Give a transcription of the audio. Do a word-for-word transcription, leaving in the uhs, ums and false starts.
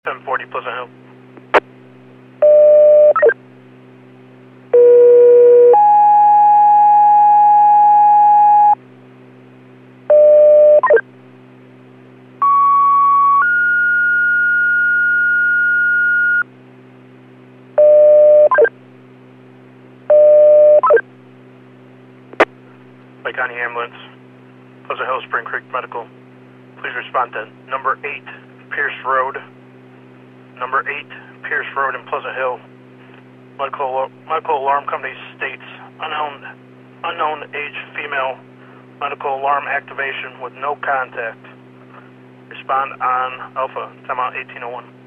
seven forty Pleasant Hill. Lake County Ambulance, Pleasant Hill, Spring Creek Medical. Please respond to number eight, Pierce Road. Number eight, Pierce Road in Pleasant Hill. Medical, medical alarm company states unknown, unknown age female. Medical alarm activation with no contact. Respond on Alpha, timeout eighteen oh one.